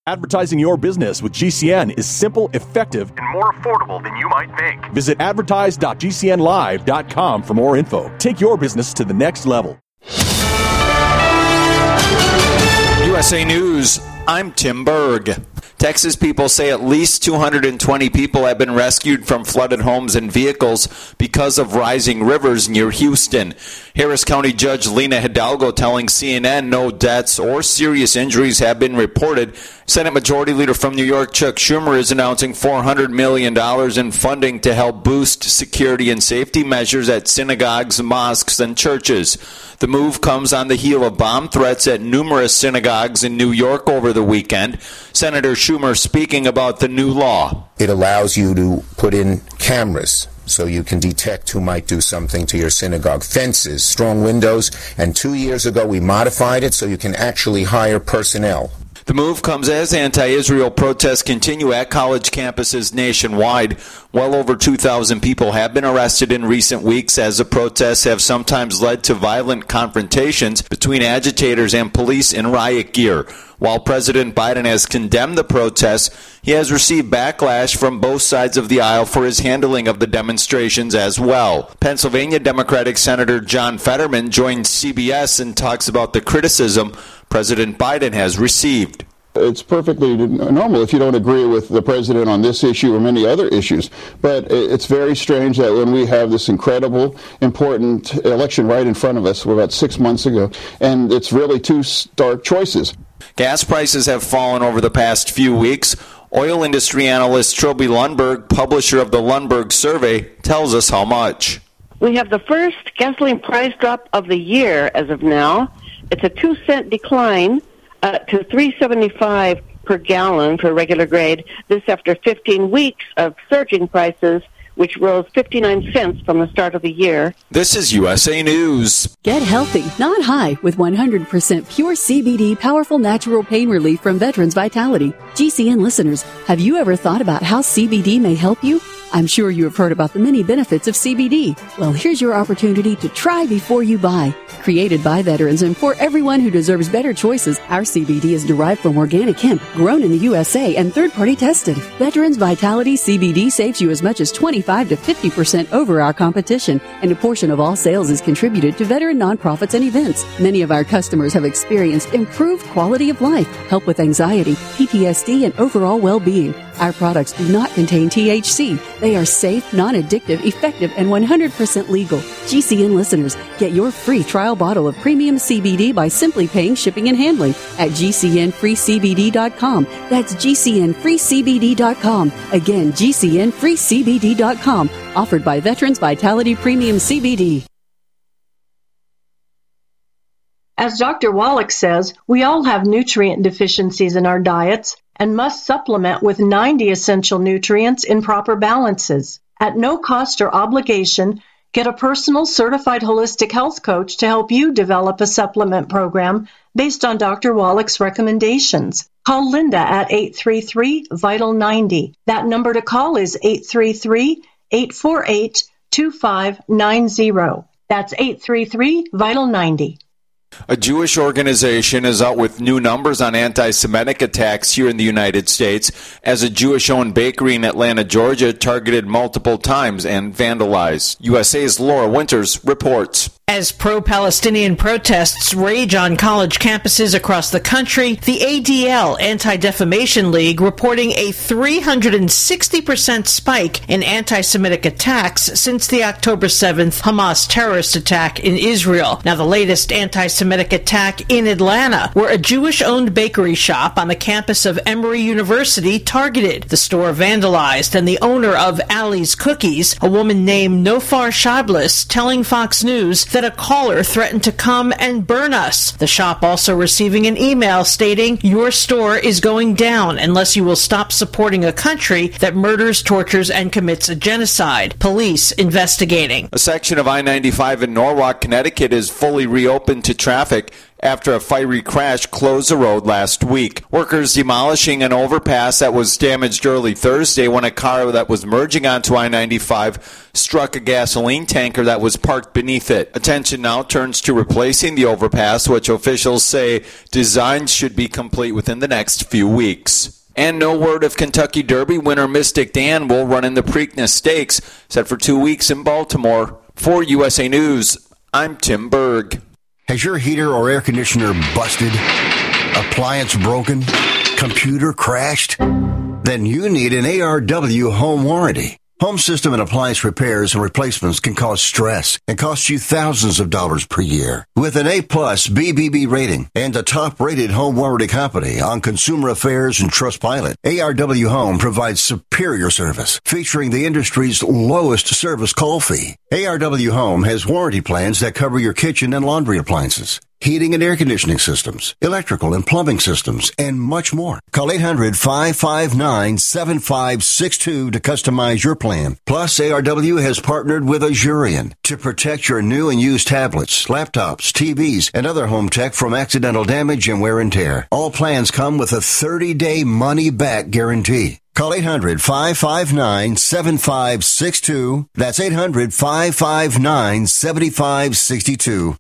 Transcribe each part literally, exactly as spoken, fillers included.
Advertising your business with G C N is simple, effective, and more affordable than you might think. Visit advertise dot g c n live dot com for more info. Take your business to the next level. U S A News, I'm Tim Berg. Texas people say at least two hundred twenty people have been rescued from flooded homes and vehicles because of rising rivers near Houston. Harris County Judge Lena Hidalgo telling C N N no deaths or serious injuries have been reported. Senate Majority Leader from New York, Chuck Schumer, is announcing four hundred million dollars in funding to help boost security and safety measures at synagogues, mosques, and churches. The move comes on the heel of bomb threats at numerous synagogues in New York over the weekend. Senator Schumer speaking about the new law. It allows you to put in cameras so you can detect who might do something to your synagogue. Fences, strong windows, and two years ago we modified it so you can actually hire personnel. The move comes as anti-Israel protests continue at college campuses nationwide. Well over two thousand people have been arrested in recent weeks as the protests have sometimes led to violent confrontations between agitators and police in riot gear. While President Biden has condemned the protests, he has received backlash from both sides of the aisle for his handling of the demonstrations as well. Pennsylvania Democratic Senator John Fetterman joined C B S and talks about the criticism President Biden has received. It's perfectly normal if you don't agree with the president on this issue or many other issues. But it's very strange that when we have this incredible, important election right in front of us, we're about six months ago, and it's really two stark choices. Gas prices have fallen over the past few weeks. Oil industry analyst Trilby Lundberg, publisher of the Lundberg Survey, tells us how much. We have the first gasoline price drop of the year as of now. It's a two cent decline uh, to three seventy-five per gallon for regular grade. This after fifteen weeks of surging prices, which rose fifty-nine cents from the start of the year. This is U S A News. Get healthy, not high, with one hundred percent pure C B D powerful natural pain relief from Veterans Vitality. G C N listeners, have you ever thought about how C B D may help you? I'm sure you have heard about the many benefits of C B D. Well, here's your opportunity to try before you buy. Created by veterans and for everyone who deserves better choices, our C B D is derived from organic hemp, grown in the U S A and third-party tested. Veterans Vitality C B D saves you as much as twenty-five to fifty percent over our competition, and a portion of all sales is contributed to veteran nonprofits and events. Many of our customers have experienced improved quality of life, help with anxiety, P T S D, and overall well-being. Our products do not contain T H C. They are safe, non-addictive, effective, and one hundred percent legal. G C N listeners, get your free trial bottle of premium C B D by simply paying shipping and handling at G C N free C B D dot com. That's G C N free C B D dot com. Again, G C N free C B D dot com. Offered by Veterans Vitality Premium C B D. As Doctor Wallach says, we all have nutrient deficiencies in our diets and must supplement with ninety essential nutrients in proper balances. At no cost or obligation, get a personal certified holistic health coach to help you develop a supplement program based on Doctor Wallach's recommendations. Call Linda at eight three three, vital ninety. That number to call is eight three three, eight four eight, two five nine zero. That's eight three three, vital ninety. A Jewish organization is out with new numbers on anti-Semitic attacks here in the United States as a Jewish-owned bakery in Atlanta, Georgia, targeted multiple times and vandalized. U S A's Laura Winters reports. As pro-Palestinian protests rage on college campuses across the country, the A D L, Anti-Defamation League, reporting a three hundred sixty percent spike in anti-Semitic attacks since the October seventh Hamas terrorist attack in Israel. Now, the latest anti-Semitic attack in Atlanta, where a Jewish-owned bakery shop on the campus of Emory University targeted. The store vandalized, and the owner of Ali's Cookies, a woman named Nofar Shablis, telling Fox News that a caller threatened to come and burn us. The shop also receiving an email stating, "Your store is going down unless you will stop supporting a country that murders, tortures, and commits a genocide." Police investigating. A section of I ninety-five in Norwalk, Connecticut is fully reopened to traffic after a fiery crash closed the road last week. Workers demolishing an overpass that was damaged early Thursday when a car that was merging onto I ninety-five struck a gasoline tanker that was parked beneath it. Attention now turns to replacing the overpass, which officials say designs should be complete within the next few weeks. And no word if Kentucky Derby winner Mystic Dan will run in the Preakness Stakes, set for two weeks in Baltimore. For U S A News, I'm Tim Berg. Has your heater or air conditioner busted? Appliance broken? Computer crashed? Then you need an A R W home warranty. Home system and appliance repairs and replacements can cause stress and cost you thousands of dollars per year. With an A-plus B B B rating and a top-rated home warranty company on Consumer Affairs and Trustpilot, A R W Home provides superior service, featuring the industry's lowest service call fee. A R W Home has warranty plans that cover your kitchen and laundry appliances, heating and air conditioning systems, electrical and plumbing systems, and much more. Call eight hundred, five five nine, seven five six two to customize your plan. Plus, A R W has partnered with Azurion to protect your new and used tablets, laptops, T Vs, and other home tech from accidental damage and wear and tear. All plans come with a thirty-day money-back guarantee. Call eight hundred, five five nine, seven five six two. That's eight hundred, five five nine, seven five six two.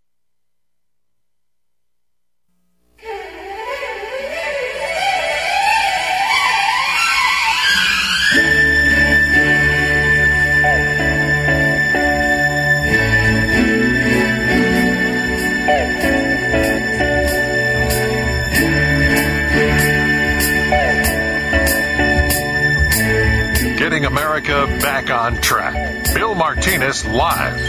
Getting America back on track. Bill Martinez live.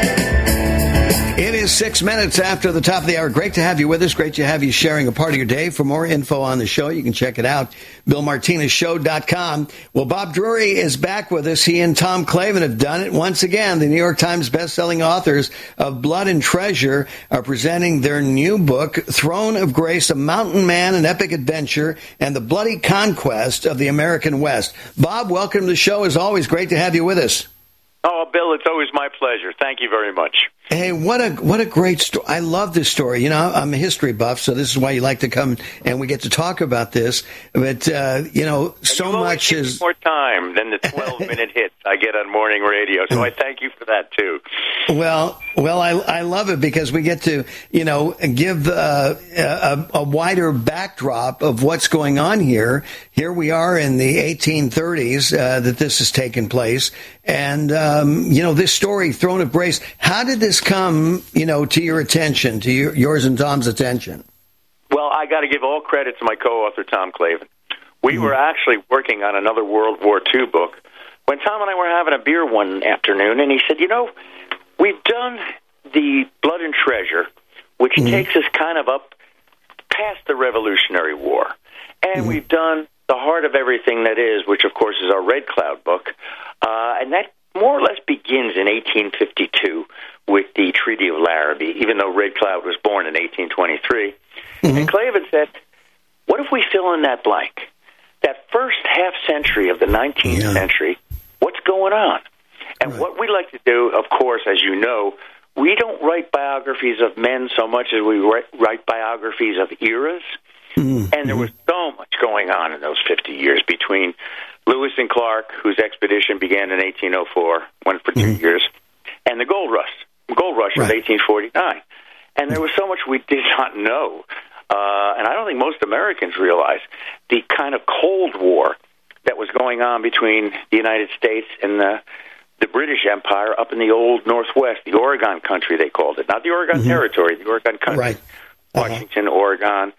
It is six minutes after the top of the hour. Great to have you with us. Great to have you sharing a part of your day. For more info on the show, you can check it out, bill martinez show dot com. Well, Bob Drury is back with us. He and Tom Clavin have done it once again. The New York Times bestselling authors of Blood and Treasure are presenting their new book, Throne of Grace, A Mountain Man, An Epic Adventure, and the Bloody Conquest of the American West. Bob, welcome to the show. As always, great to have you with us. Oh, Bill, it's always my pleasure. Thank you very much. Hey, what a what a great story. I love this story. You know, I'm a history buff, so this is why you like to come and we get to talk about this. But, uh, you know, so you much is... more time than the twelve-minute hits I get on morning radio, so I thank you for that, too. Well, well, I, I love it because we get to, you know, give uh, a, a wider backdrop of what's going on here. Here we are in the eighteen thirties uh, that this has taken place. And, um, you know, this story, Throne of Grace, how did this come, you know, to your attention, to your, yours and Tom's attention? Well, I got to give all credit to my co-author, Tom Clavin. We mm-hmm. were actually working on another World War Two book when Tom and I were having a beer one afternoon, and he said, you know, we've done the Blood and Treasure, which mm-hmm. takes us kind of up past the Revolutionary War. And mm-hmm. we've done The Heart of Everything That Is, which, of course, is our Red Cloud book. Uh, and that more or less begins in eighteen fifty-two with the Treaty of Larrabee, even though Red Cloud was born in eighteen twenty-three. Mm-hmm. And Clavin said, what if we fill in that blank? That first half century of the nineteenth yeah. century, what's going on? And right. what we like to do, of course, as you know, we don't write biographies of men so much as we write, write biographies of eras. Mm-hmm. And there was so much going on in those fifty years between Lewis and Clark, whose expedition began in eighteen oh four, went for two mm-hmm. years, and the gold rush, gold rush right. of eighteen forty-nine. And there was so much we did not know. Uh, and I don't think most Americans realize the kind of Cold War that was going on between the United States and the, the British Empire up in the old Northwest, the Oregon country, they called it. Not the Oregon mm-hmm. Territory, the Oregon country. Right. Uh-huh. Washington, Oregon,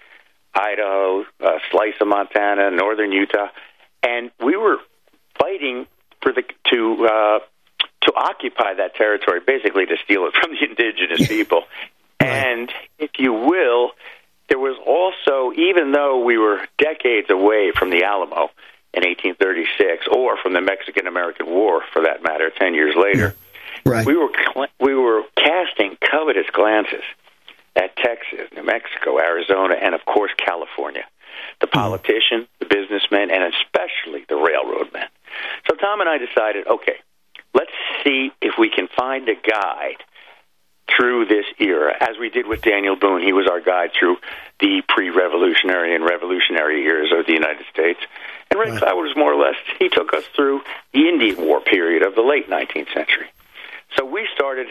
Idaho, a slice of Montana, northern Utah. And we were fighting for the to uh, to occupy that territory, basically to steal it from the indigenous people. Right. And if you will, there was also, even though we were decades away from the Alamo in eighteen thirty-six, or from the Mexican-American War, for that matter, ten years later, right. we were we were casting covetous glances at Texas, New Mexico, Arizona, and, of course, California. The politician, the businessmen, and especially the railroad men. So Tom and I decided, okay, let's see if we can find a guide through this era, as we did with Daniel Boone. He was our guide through the pre-revolutionary and revolutionary eras of the United States. And Ray Cloud was more or less, he took us through the Indian War period of the late nineteenth century. So we started,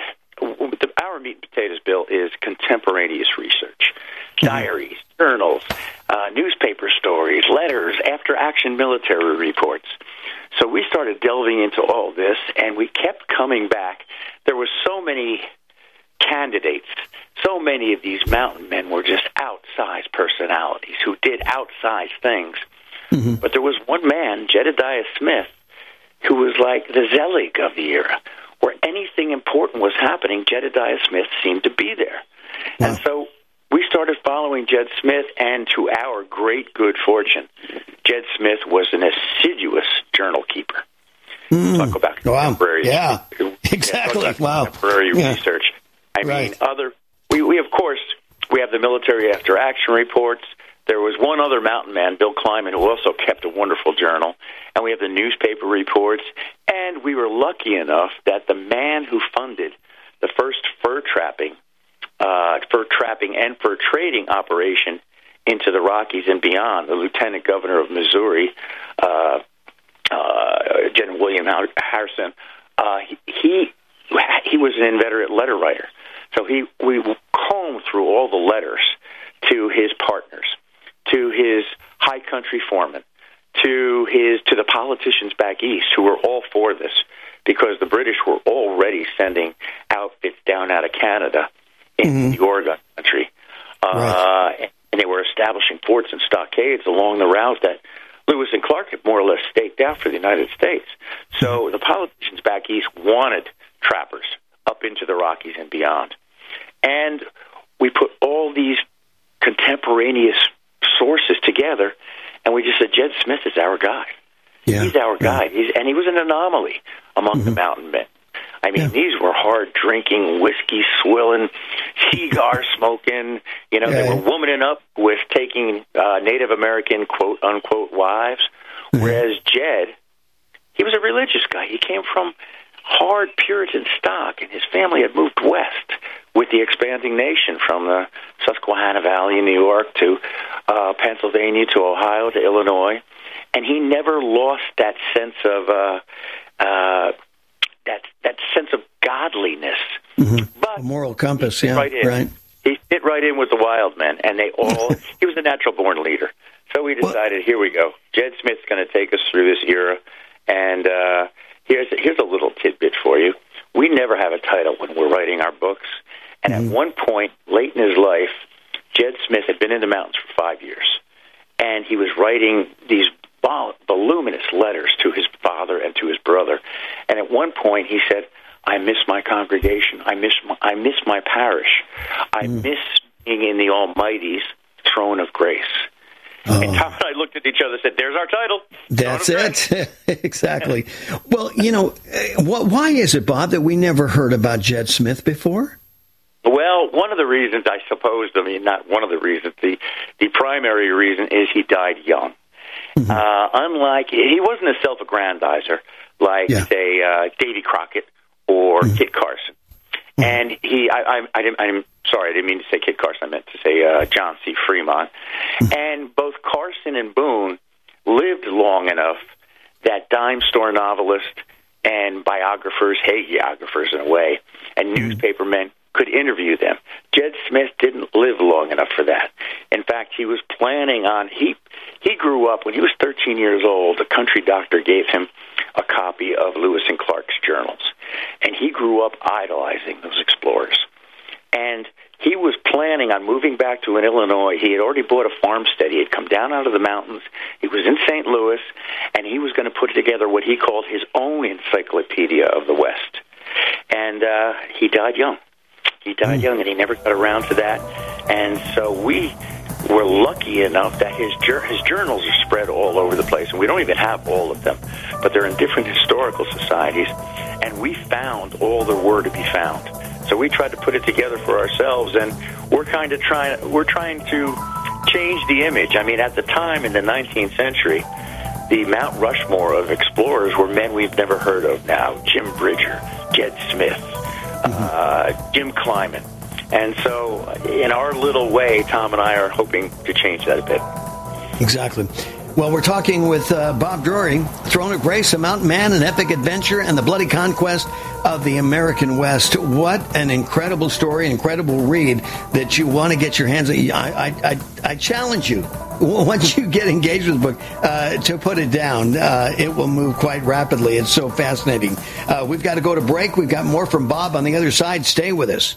our meat and potatoes bill is contemporaneous research. Diaries, journals, uh, newspaper stories, letters, after-action military reports. So we started delving into all this, and we kept coming back. There were so many candidates. So many of these mountain men were just outsized personalities who did outsized things. Mm-hmm. But there was one man, Jedediah Smith, who was like the Zelig of the era. Where anything important was happening, Jedediah Smith seemed to be there. Wow. And so we started following Jed Smith, and to our great good fortune, Jed Smith was an assiduous journal keeper. Mm. Talk about contemporary, wow. yeah, exactly. Yeah, wow, contemporary yeah. research. I right. mean, other we, we of course we have the military after action reports. There was one other mountain man, Bill Kleiman, who also kept a wonderful journal, and we have the newspaper reports. And we were lucky enough that the man who funded the first fur trapping, uh, fur trapping and fur trading operation into the Rockies and beyond, the Lieutenant Governor of Missouri, uh, uh, General William Harrison, uh, he he was an inveterate letter writer. So he we combed through all the letters to his partners, to his high country foreman, to his to the politicians back east who were all for this, because the British were already sending outfits down out of Canada into mm-hmm. the Oregon country, uh, right. and they were establishing forts and stockades along the route that Lewis and Clark had more or less staked out for the United States. So the politicians back east wanted trappers up into the Rockies and beyond, and we put all these contemporaneous sources together, and we just said, Jed Smith is our guy. Yeah, He's our guy. Yeah. He's, and he was an anomaly among mm-hmm. the mountain men. I mean, yeah. these were hard-drinking, whiskey-swilling, cigar-smoking, you know, yeah. they were womaning up with taking uh, Native American quote-unquote wives, mm-hmm. whereas Jed, he was a religious guy. He came from hard Puritan stock, and his family had moved west with the expanding nation from the Susquehanna Valley in New York to uh, Pennsylvania to Ohio to Illinois. And he never lost that sense of uh, uh, that that sense of godliness. Mm-hmm. But a moral compass, he yeah, right, in. right. He fit right in with the wild men, and they all. He was a natural-born leader. So we decided, well, here we go. Jed Smith's going to take us through this era, and uh, here's here's a little tidbit for you. We never have a title when we're writing our books, and mm-hmm. at one point late in his life, Jed Smith had been in the mountains for five years, and he was writing these voluminous letters to his father and to his brother. And at one point he said, I miss my congregation. I miss my, I miss my parish. I mm. miss being in the Almighty's throne of grace. Oh. And Tom and I looked at each other and said, there's our title. That's it. Exactly. Well, you know, why is it, Bob, that we never heard about Jed Smith before? Well, one of the reasons, I suppose, I mean, not one of the reasons, the, the primary reason is he died young. Mm-hmm. Uh, unlike, he wasn't a self-aggrandizer like, yeah. say, uh, Davy Crockett or mm-hmm. Kit Carson. Mm-hmm. And he, I, I, I didn't, I'm sorry, I didn't mean to say Kit Carson, I meant to say uh, John C. Fremont. Mm-hmm. And both Carson and Boone lived long enough that dime store novelist and biographers, hagiographers in a way, and mm-hmm. newspapermen could interview them. Jed Smith didn't live long enough for that. In fact, he was planning on, he he grew up, when he was thirteen years old, a country doctor gave him a copy of Lewis and Clark's journals. And he grew up idolizing those explorers. And he was planning on moving back to an Illinois. He had already bought a farmstead. He had come down out of the mountains. He was in Saint Louis, and he was going to put together what he called his own encyclopedia of the West. And uh, he died young. He died young, and he never got around to that. And so we were lucky enough that his his journals are spread all over the place, and we don't even have all of them, but they're in different historical societies, and we found all there were to be found. So we tried to put it together for ourselves, and we're kind of trying we're trying to change the image. I mean, at the time in the nineteenth century, the Mount Rushmore of explorers were men we've never heard of now: Jim Bridger, Jed Smith, Uh, uh, Jim Kleiman. And so, in our little way, Tom and I are hoping to change that a bit. Exactly. Well, we're talking with uh, Bob Drury, Throne of Grace, A Mountain Man, An Epic Adventure, and the Bloody Conquest of the American West. What an incredible story, incredible read that you want to get your hands on. I, I, I, I challenge you, once you get engaged with the book, uh, to put it down. Uh, it will move quite rapidly. It's so fascinating. Uh, we've got to go to break. We've got more from Bob on the other side. Stay with us.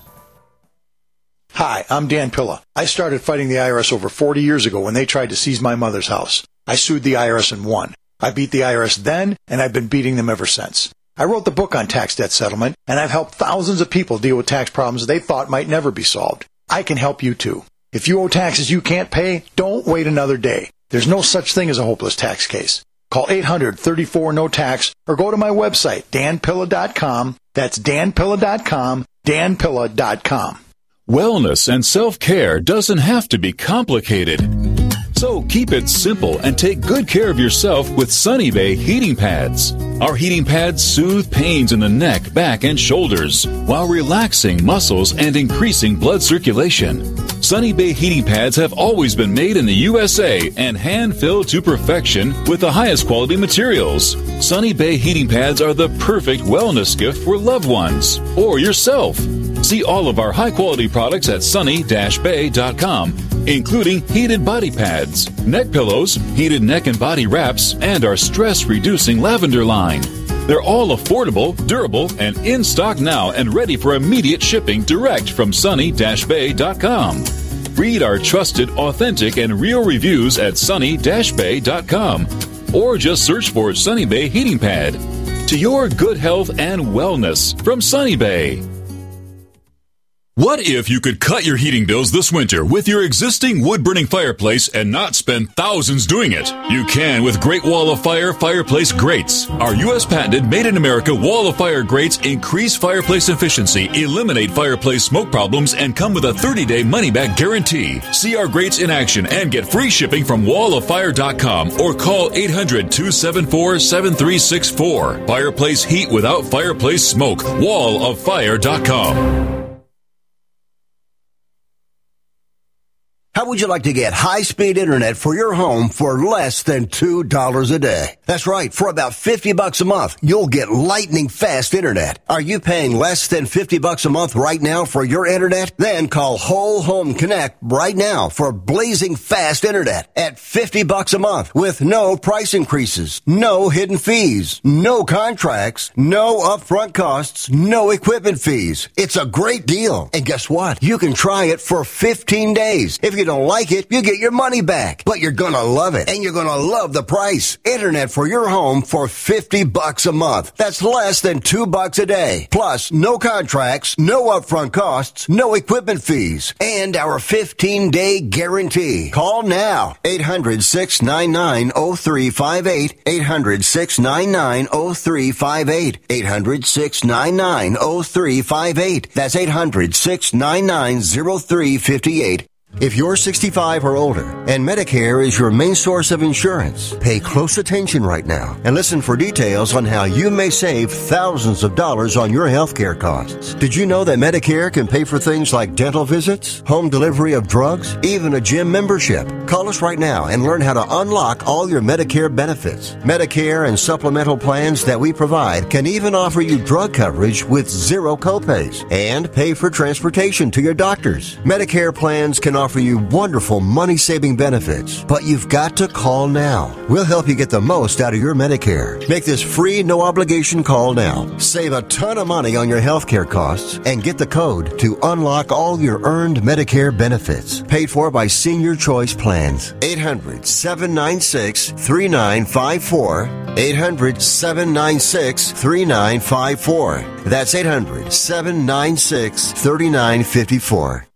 Hi, I'm Dan Pilla. I started fighting the I R S over forty years ago when they tried to seize my mother's house. I sued the I R S and won. I beat the I R S then, and I've been beating them ever since. I wrote the book on tax debt settlement, and I've helped thousands of people deal with tax problems they thought might never be solved. I can help you too. If you owe taxes you can't pay, don't wait another day. There's no such thing as a hopeless tax case. Call eight hundred, thirty-four, no tax or go to my website, dan pilla dot com. That's dan pilla dot com, dan pilla dot com. Wellness and self-care doesn't have to be complicated. So keep it simple and take good care of yourself with Sunny Bay heating pads. Our heating pads soothe pains in the neck, back, and shoulders while relaxing muscles and increasing blood circulation. Sunny Bay heating pads have always been made in the U S A and hand-filled to perfection with the highest quality materials. Sunny Bay heating pads are the perfect wellness gift for loved ones or yourself. See all of our high-quality products at sunny dash bay dot com, including heated body pads, neck pillows, heated neck and body wraps, and our stress-reducing lavender line. They're all affordable, durable, and in stock now and ready for immediate shipping direct from sunny dash bay dot com. Read our trusted, authentic, and real reviews at sunny dash bay dot com or just search for Sunny Bay Heating Pad. To your good health and wellness from Sunny Bay. What if you could cut your heating bills this winter with your existing wood-burning fireplace and not spend thousands doing it? You can with Great Wall of Fire fireplace grates. Our U S patented made-in-America Wall of Fire grates increase fireplace efficiency, eliminate fireplace smoke problems, and come with a thirty-day money-back guarantee. See our grates in action and get free shipping from wall of fire dot com or call eight hundred, two seven four, seven three six four. Fireplace heat without fireplace smoke. wall of fire dot com. How would you like to get high-speed internet for your home for less than two dollars a day? That's right. For about fifty bucks a month, you'll get lightning-fast internet. Are you paying less than fifty bucks a month right now for your internet? Then call Whole Home Connect right now for blazing fast internet at fifty bucks a month with no price increases, no hidden fees, no contracts, no upfront costs, no equipment fees. It's a great deal. And guess what? You can try it for fifteen days. If you don't like it, you get your money back. But you're gonna love it, and you're gonna love the price. Internet for your home for fifty bucks a month. That's less than two bucks a day. Plus, no contracts, no upfront costs, no equipment fees, and our fifteen-day guarantee. Call now. eight hundred, six nine nine, oh three five eight. eight hundred, six nine nine, oh three five eight. eight hundred, six nine nine, oh three five eight. That's eight hundred, six nine nine, oh three five eight. If you're sixty-five or older and Medicare is your main source of insurance, pay close attention right now and listen for details on how you may save thousands of dollars on your health care costs. Did you know that Medicare can pay for things like dental visits, home delivery of drugs, even a gym membership? Call us right now and learn how to unlock all your Medicare benefits. Medicare and supplemental plans that we provide can even offer you drug coverage with zero copays and pay for transportation to your doctors. Medicare plans can offer offer you wonderful money-saving benefits, but you've got to call now. We'll help you get the most out of your Medicare. Make this free, no-obligation call now. Save a ton of money on your health care costs and get the code to unlock all your earned Medicare benefits. Paid for by Senior Choice Plans. eight hundred, seven nine six, three nine five four. eight hundred, seven nine six, three nine five four. That's eight hundred, seven nine six, three nine five four.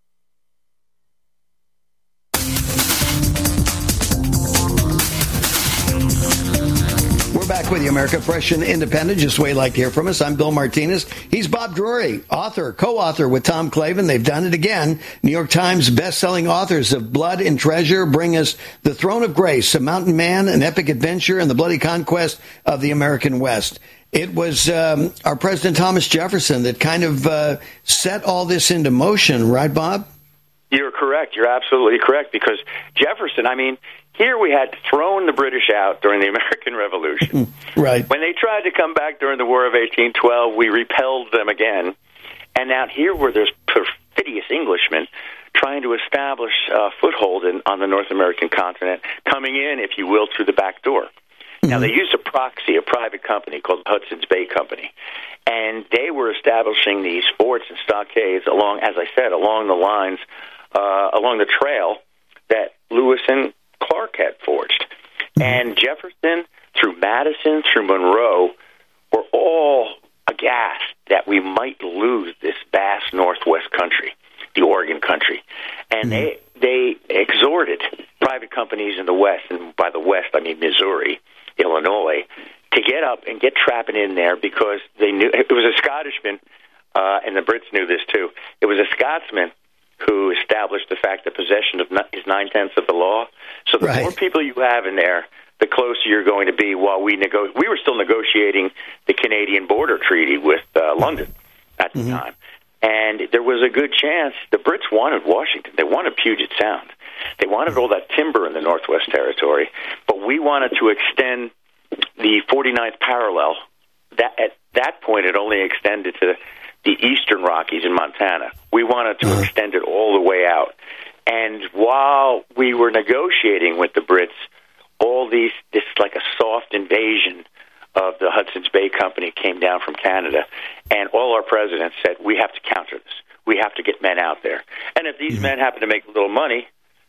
Back with you, America, fresh and independent. Just the way you like to hear from us. I'm Bill Martinez. He's Bob Drury, author, co-author with Tom Clavin. They've done it again. New York Times best-selling authors of Blood and Treasure bring us The Throne of Grace, A Mountain Man, An Epic Adventure, and the Bloody Conquest of the American West. It was um, our President Thomas Jefferson that kind of uh, set all this into motion, right, Bob? You're correct. You're absolutely correct, because Jefferson, I mean, here we had thrown the British out during the American Revolution. Right. When they tried to come back during the War of eighteen twelve, we repelled them again. And now here were this perfidious Englishmen trying to establish a foothold in, on the North American continent, coming in, if you will, through the back door. Mm-hmm. Now, they used a proxy, a private company called Hudson's Bay Company, and they were establishing these forts and stockades along, as I said, along the lines, uh, along the trail that Lewis and Clark had forged. Mm-hmm. And Jefferson, through Madison, through Monroe, were all aghast that we might lose this vast Northwest country, the Oregon country. And mm-hmm. they they exhorted private companies in the West, and by the West I mean Missouri, Illinois, to get up and get trapping in there, because they knew it was a Scottishman, uh, and the Brits knew this too. It was a Scotsman who established the fact that possession of is nine-tenths of the law. So the right. more people you have in there, the closer you're going to be. While we nego- we were still negotiating the Canadian border treaty with uh, London at the mm-hmm. time. And there was a good chance the Brits wanted Washington. They wanted Puget Sound. They wanted all that timber in the Northwest Territory. But we wanted to extend the forty-ninth parallel. That, at that point, it only extended to the eastern Rockies in Montana. We wanted to uh-huh. extend it all the way out. And while we were negotiating with the Brits, all these, this like a soft invasion of the Hudson's Bay Company came down from Canada, and all our presidents said, we have to counter this. We have to get men out there. And if these mm-hmm. men happen to make a little money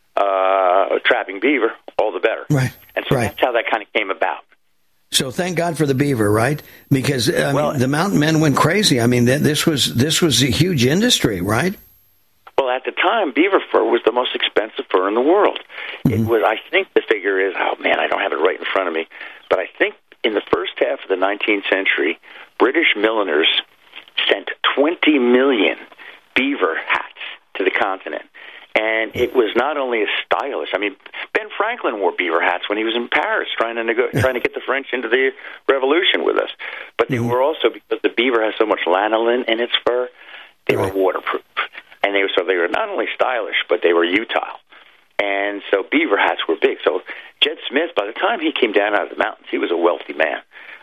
uh, trapping beaver, all the better. Right. And so right. that's how that kind of came about. So thank God for the beaver, right? Because I well, mean, the mountain men went crazy. I mean, this was this was a huge industry, right? Well, at the time, beaver fur was the most expensive fur in the world. Mm-hmm. It was. I think the figure is, oh man, I don't have it right in front of me, but I think in the first half of the nineteenth century, British milliners sent twenty million beaver hats to the continent. And it was not only as stylish. I mean, Ben Franklin wore beaver hats when he was in Paris trying to nego- trying to get the French into the Revolution with us. But they mm-hmm. were also, because the beaver has so much lanolin in its fur, they right. were waterproof. And they were, so they were not only stylish, but they were utile. And so beaver hats were big. So Jed Smith, by the time he came down out of the mountains, he was a wealthy man.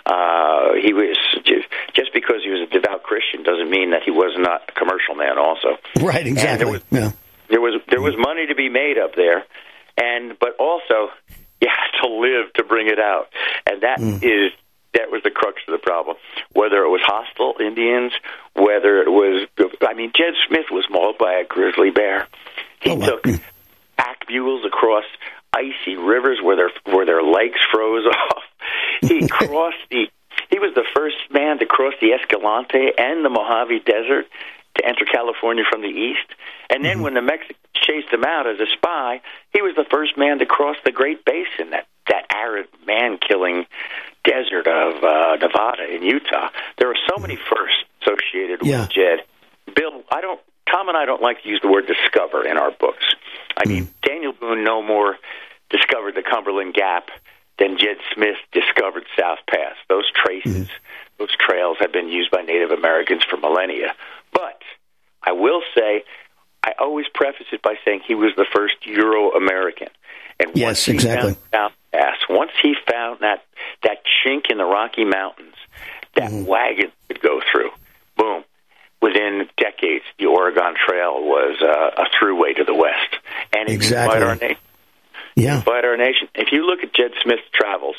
Uh, he was just, just because he was a devout Christian doesn't mean that he was not a commercial man also. Right, exactly. There was, yeah. there was there was money to be made up there, and but also you had to live to bring it out, and that mm. is that was the crux of the problem. Whether it was hostile Indians, whether it was, I mean, Jed Smith was mauled by a grizzly bear. He oh, took mm. pack mules across icy rivers where their where their legs froze off. He crossed the. He was the first man to cross the Escalante and the Mojave Desert to enter California from the east. And then mm-hmm. when the Mexicans chased him out as a spy, he was the first man to cross the Great Basin, that, that arid, man-killing desert of uh, Nevada and Utah. There are so many firsts associated yeah. with Jed. Bill, I don't. Tom and I don't like to use the word discover in our books. I mean, mm. Daniel Boone no more discovered the Cumberland Gap than Jed Smith discovered South Pass. Those traces, mm. those trails have been used by Native Americans for millennia. But I will say, I always preface it by saying he was the first Euro-American. And yes, once he exactly. found South Pass, once he found that, that chink in the Rocky Mountains that mm. wagon could go through, boom. Within decades, the Oregon Trail was uh, a throughway to the West. And it exactly. unified our nation. Yeah. Unified our nation. If you look at Jed Smith's travels,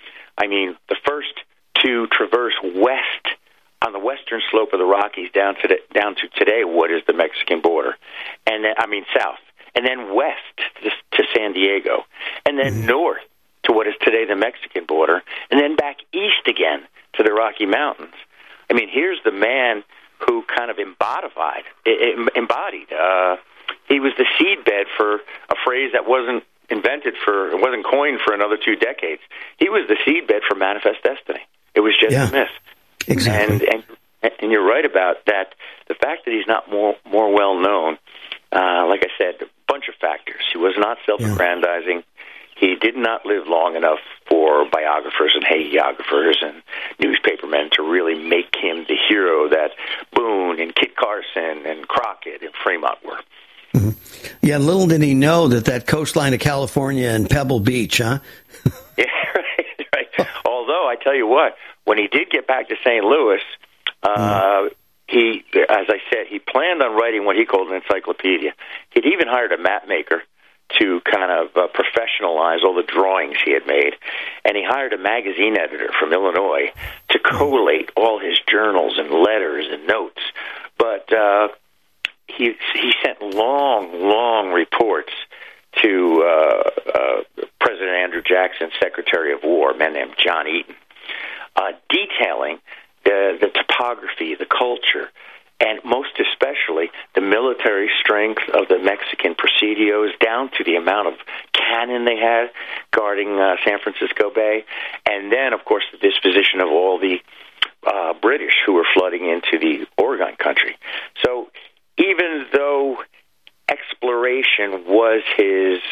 I mean, the first to traverse west on the western slope of the Rockies down to the, down to today, what is the Mexican border, and then I mean south, and then west to, to San Diego, and then mm-hmm. north to what is today the Mexican border, and then back east again to the Rocky Mountains. I mean, here's the man who kind of embodied. Embodied. Uh, he was the seedbed for a phrase that wasn't invented for, it wasn't coined for another two decades. He was the seedbed for Manifest Destiny. It was Jed yeah. Smith. Exactly. And, and and you're right about that. The fact that he's not more more well known, uh, like I said, a bunch of factors. He was not self-aggrandizing. he did not live long enough for biographers and hagiographers and newspapermen to really make him the hero that Boone and Kit Carson and Crockett and Fremont were. Mm-hmm. Yeah, little did he know that that coastline of California and Pebble Beach, huh? Yeah, right, right. Although, I tell you what, when he did get back to Saint Louis, uh, mm. he, as I said, he planned on writing what he called an encyclopedia. He'd even hired a map maker to kind of uh, professionalize all the drawings he had made. And he hired a magazine editor from Illinois to collate all his journals and letters and notes. But uh, he he sent long, long reports to uh, uh, President Andrew Jackson's Secretary of War, a man named John Eaton, uh, detailing the, the topography, the culture, and most especially the military strength of the Mexican presidios, down to the amount of cannon they had guarding uh, San Francisco Bay, and then, of course, the disposition of all the uh, British who were flooding into the Oregon country. So even though exploration was his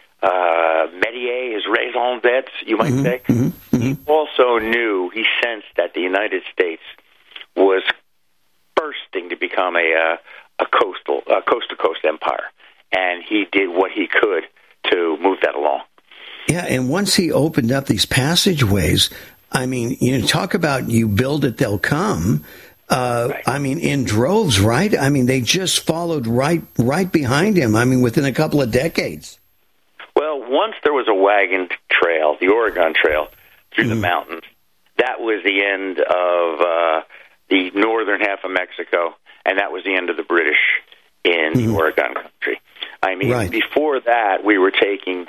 uh, métier, his raison d'etre, you might mm-hmm, say, mm-hmm, he mm-hmm. also knew, he sensed that the United States was bursting to become a uh, a coastal uh, coast to coast empire, and he did what he could to move that along. Yeah, and once he opened up these passageways, I mean, you know, talk about you build it, they'll come. Uh, right. I mean, in droves, right? I mean, they just followed right right behind him. I mean, within a couple of decades. Well, once there was a wagon trail, the Oregon Trail, through mm. the mountains, that was the end of Uh, the northern half of Mexico, and that was the end of the British in mm-hmm. the Oregon country. I mean, right. before that, we were taking,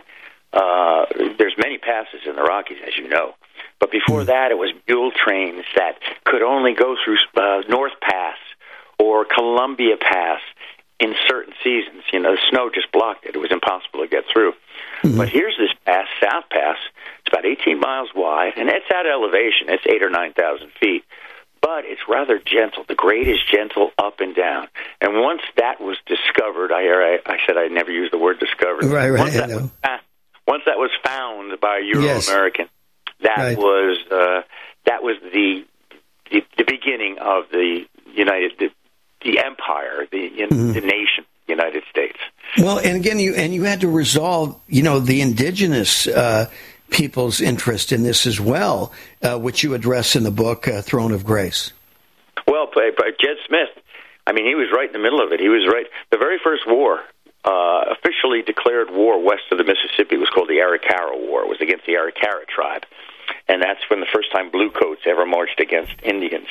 uh, there's many passes in the Rockies, as you know, but before mm-hmm. that, it was mule trains that could only go through uh, North Pass or Columbia Pass in certain seasons. You know, the snow just blocked it. It was impossible to get through. Mm-hmm. But here's this pass, South Pass. It's about eighteen miles wide, and it's at elevation. It's eight or nine thousand feet. But it's rather gentle. The grade is gentle up and down. And once that was discovered, I I, I said I never used the word discovered. Right, right. Once, that was, once that was found by a Euro-American, yes. that right. was uh, that was the, the the beginning of the United the, the empire, the mm-hmm. the nation, United States. Well, and again, you and you had to resolve, you know, the indigenous Uh, people's interest in this as well, uh, which you address in the book, uh, Throne of Grace. Well, by, by Jed Smith, I mean, he was right in the middle of it. He was right. The very first war, uh, officially declared war west of the Mississippi, was called the Arikara War. It was against the Arikara tribe. And that's when the first time Bluecoats ever marched against Indians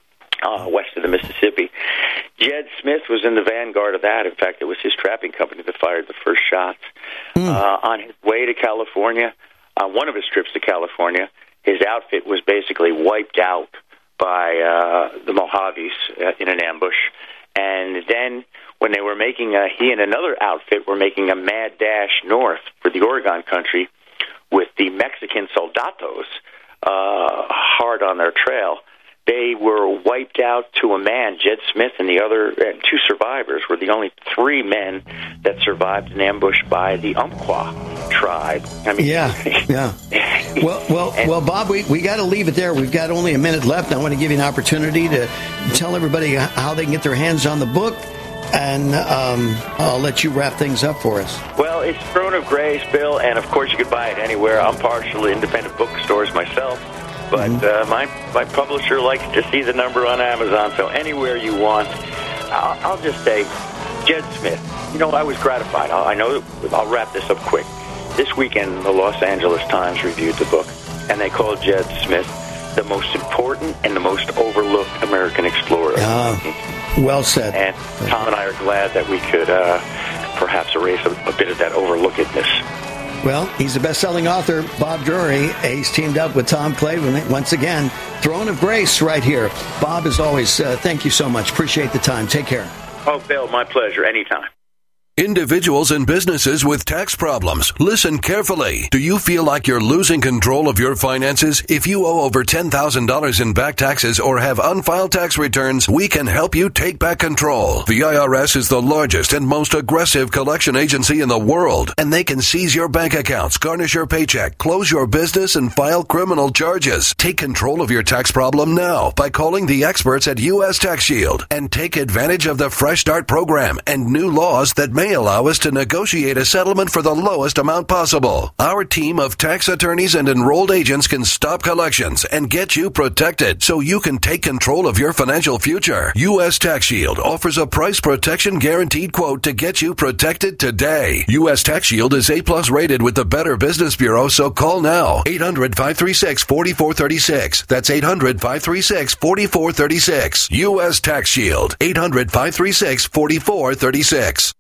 uh, west of the Mississippi. Jed Smith was in the vanguard of that. In fact, it was his trapping company that fired the first shots. Mm. Uh, on his way to California, on one of his trips to California, his outfit was basically wiped out by uh, the Mojaves uh, in an ambush. And then when they were making a, he and another outfit were making a mad dash north for the Oregon country with the Mexican soldados uh, hard on their trail. They were wiped out to a man. Jed Smith and the other uh, two survivors were the only three men that survived an ambush by the Umpqua tribe. I mean, yeah, yeah. Well, well, and, well, Bob, we, we got to leave it there. We've got only a minute left. I want to give you an opportunity to tell everybody how they can get their hands on the book, and um, I'll let you wrap things up for us. Well, it's Throne of Grace, Bill, and of course you can buy it anywhere. I'm partial to independent bookstores myself. But uh, my my publisher likes to see the number on Amazon, so anywhere you want. I'll, I'll just say, Jed Smith. You know, I was gratified. I'll, I know. I'll wrap this up quick. This weekend, the Los Angeles Times reviewed the book, and they called Jed Smith the most important and the most overlooked American explorer. Uh, well said. And Tom and I are glad that we could uh, perhaps erase a, a bit of that overlookedness. Well, he's a best-selling author, Bob Drury. He's teamed up with Tom Clavin. Once again, Throne of Grace right here. Bob, as always, uh, thank you so much. Appreciate the time. Take care. Oh, Bill, my pleasure. Anytime. Individuals and businesses with tax problems, listen carefully. Do you feel like you're losing control of your finances? If you owe over ten thousand dollars in back taxes or have unfiled tax returns, we can help you take back control. The I R S is the largest and most aggressive collection agency in the world, and they can seize your bank accounts, garnish your paycheck, close your business, and file criminal charges. Take control of your tax problem now by calling the experts at U S Tax Shield and take advantage of the Fresh Start program and new laws that may allow us to negotiate a settlement for the lowest amount possible. Our team of tax attorneys and enrolled agents can stop collections and get you protected so you can take control of your financial future. U S Tax Shield offers a price protection guaranteed quote to get you protected today. U S Tax Shield is A plus rated with the Better Business Bureau, so call now. eight hundred, five three six, four four three six. That's eight hundred, five three six, four four three six. U S Tax Shield. eight hundred, five three six, four four three six.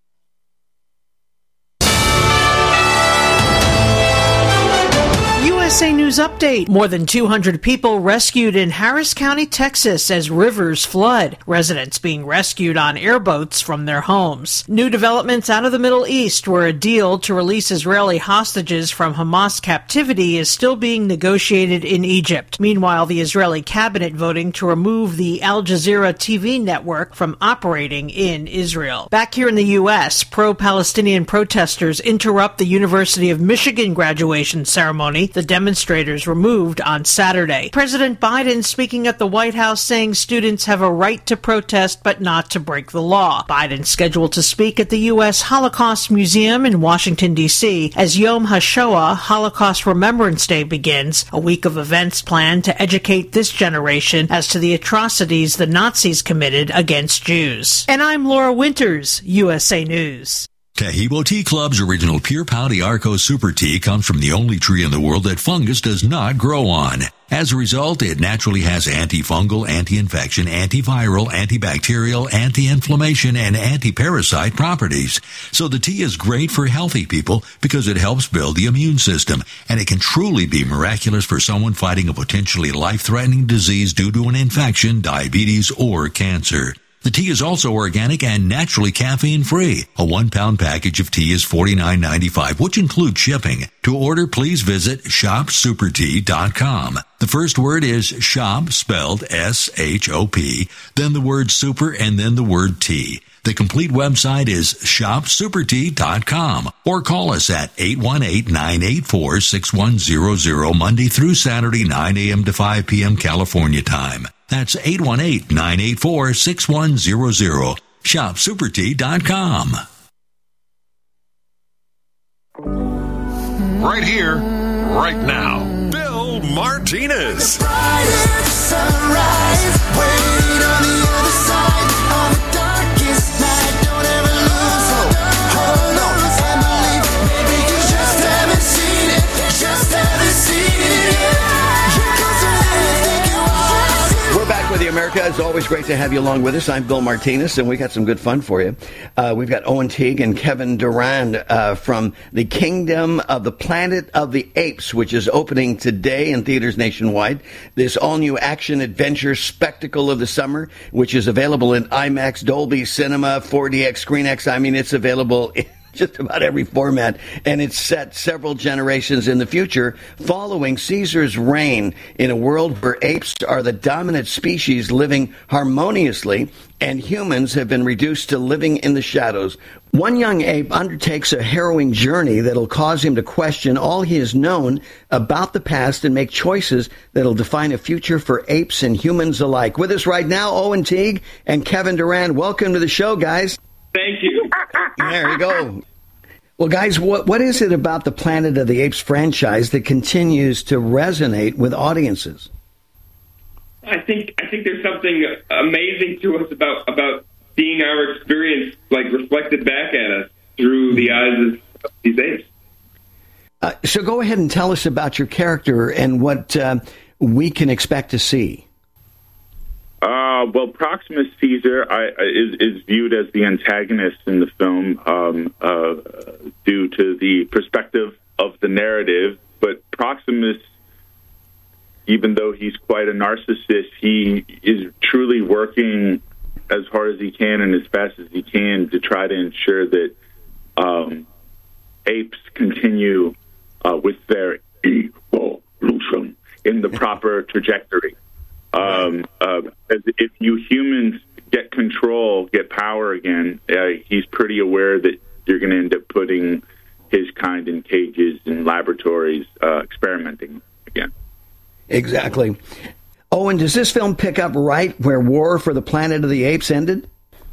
U S A News Update. More than two hundred people rescued in Harris County, Texas as rivers flood. Residents being rescued on airboats from their homes. New developments out of the Middle East, where a deal to release Israeli hostages from Hamas captivity is still being negotiated in Egypt. Meanwhile, the Israeli cabinet voting to remove the Al Jazeera T V network from operating in Israel. Back here in the U S, pro-Palestinian protesters interrupt the University of Michigan graduation ceremony. The demonstrators removed on Saturday. President Biden speaking at the White House saying students have a right to protest but not to break the law. Biden scheduled to speak at the U S Holocaust Museum in Washington, D C as Yom HaShoah, Holocaust Remembrance Day, begins, a week of events planned to educate this generation as to the atrocities the Nazis committed against Jews. And I'm Laura Winters, U S A News. Tahibo Tea Club's original Pure Pau Arco Super Tea comes from the only tree in the world that fungus does not grow on. As a result, it naturally has antifungal, anti-infection, antiviral, antibacterial, anti-inflammation, and anti-parasite properties. So the tea is great for healthy people because it helps build the immune system, and it can truly be miraculous for someone fighting a potentially life-threatening disease due to an infection, diabetes, or cancer. The tea is also organic and naturally caffeine-free. A one-pound package of tea is forty-nine ninety-five, which includes shipping. To order, please visit shop super tea dot com. The first word is shop, spelled S H O P, then the word super, and then the word tea. The complete website is shop super tea dot com, or call us at eight one eight, nine eight four, six one zero zero Monday through Saturday, nine a.m. to five p.m. California time. That's eight one eight, nine eight four, six one zero zero. shop super tea dot com. Right here, right now, Bill Martinez. Sunrise, wait on the other side of the darkest night. Don't ever lose hope. Hold on and believe. Maybe you just haven't seen it. Just haven't seen it yet. We're back with you, America. It's always great to have you along with us. I'm Bill Martinez, and we got some good fun for you. Uh, we've got Owen Teague and Kevin Durand uh, from the Kingdom of the Planet of the Apes, which is opening today in theaters nationwide. This all-new action-adventure spectacle of the summer, which is available in IMAX, Dolby Cinema, four D X, ScreenX. I mean, it's available in just about every format, and it's set several generations in the future following Caesar's reign in a world where apes are the dominant species living harmoniously and humans have been reduced to living in the shadows. One young ape undertakes a harrowing journey that'll cause him to question all he has known about the past and make choices that'll define a future for apes and humans alike. With us right now, Owen Teague and Kevin Durand. Welcome to the show, guys. Thank you. There you go. Well, guys, what what is it about the Planet of the Apes franchise that continues to resonate with audiences? I think I think there's something amazing to us about about seeing our experience like reflected back at us through the eyes of these apes. Uh, so go ahead and tell us about your character and what uh, we can expect to see. Uh, well, Proximus Caesar I, is, is viewed as the antagonist in the film um, uh, due to the perspective of the narrative. But Proximus, even though he's quite a narcissist, he is truly working as hard as he can and as fast as he can to try to ensure that um, apes continue uh, with their evolution in the proper trajectory. Um, uh, if you humans get control, get power again, uh, he's pretty aware that you're going to end up putting his kind in cages in laboratories, uh, experimenting again. Exactly. Owen, does this film pick up right where War for the Planet of the Apes ended?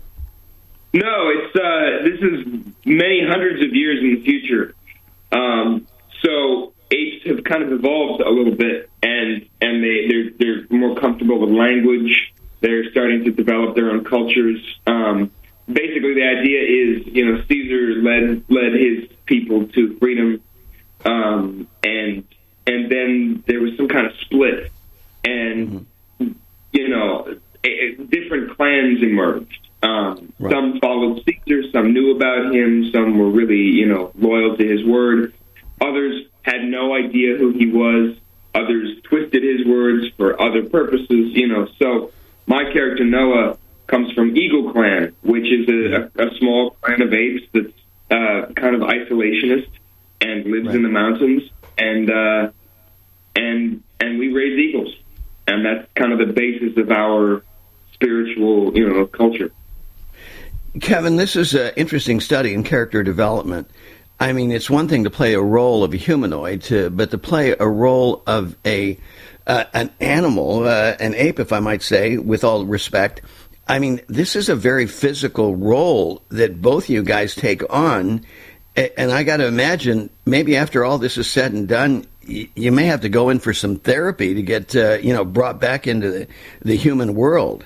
No, it's uh, this is many hundreds of years in the future. Um, so apes have kind of evolved a little bit, and and they they're they're more comfortable with language. They're starting to develop their own cultures. Um, basically, the idea is, you know, Caesar led led his people to freedom, um, and and then there was some kind of split, and you know, a, a different clans emerged. Um, right. Some followed Caesar, some knew about him, some were really, you know, loyal to his word. Others had no idea who he was. Others twisted his words for other purposes, you know. So my character, Noah, comes from Eagle Clan, which is a, a, a small clan of apes that's uh, kind of isolationist and lives right. in the mountains. And, uh, and, and we raise eagles. And that's kind of the basis of our spiritual, you know, culture. Kevin, this is an interesting study in character development. I mean, it's one thing to play a role of a humanoid, to, but to play a role of a uh, an animal, uh, an ape, if I might say, with all respect. I mean, this is a very physical role that both you guys take on. And I got to imagine, maybe after all this is said and done, you may have to go in for some therapy to get, uh, you know, brought back into the, the human world.